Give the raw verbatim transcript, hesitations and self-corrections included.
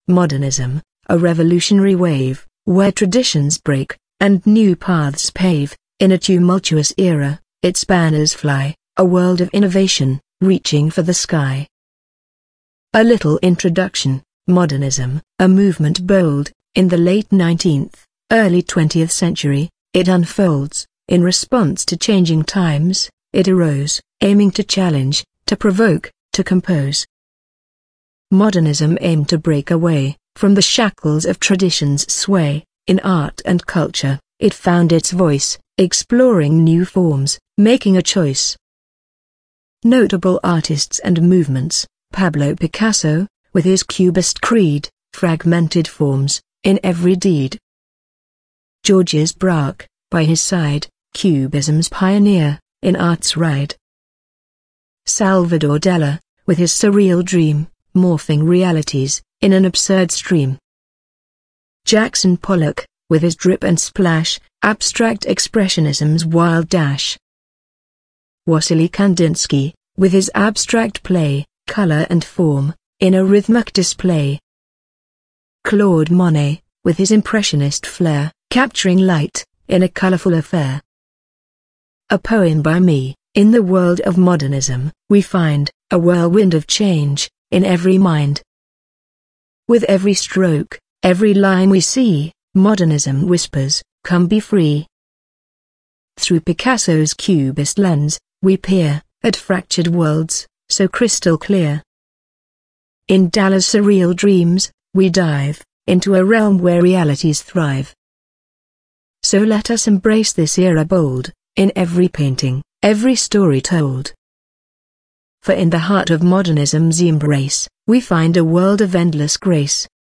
Modernism, a revolutionary wave, where traditions break, and new paths pave. In a tumultuous era, its banners fly, a world of innovation, reaching for the sky. A little introduction. Modernism, a movement bold, in the late nineteenth, early twentieth century, it unfolds. In response to changing times, it arose, aiming to challenge, to provoke, to compose. Modernism aimed to break away from the shackles of tradition's sway. In art and culture, it found its voice, exploring new forms, making a choice. Notable artists and movements: Pablo Picasso, with his Cubist creed, fragmented forms, in every deed. Georges Braque, by his side, Cubism's pioneer, in art's ride. Salvador Dali, with his surreal dream, morphing realities, in an absurd stream. Jackson Pollock, with his drip and splash, abstract expressionism's wild dash. Wassily Kandinsky, with his abstract play, color and form, in a rhythmic display. Claude Monet, with his impressionist flair, capturing light, in a colorful affair. A poem by me. In the world of modernism, we find a whirlwind of change in every mind. With every stroke, every line we see, modernism whispers, "Come be free." Through Picasso's Cubist lens, we peer at fractured worlds, so crystal clear. In Dali's surreal dreams, we dive into a realm where realities thrive. So let us embrace this era bold, in every painting, every story told. For in the heart of modernism's embrace, we find a world of endless grace.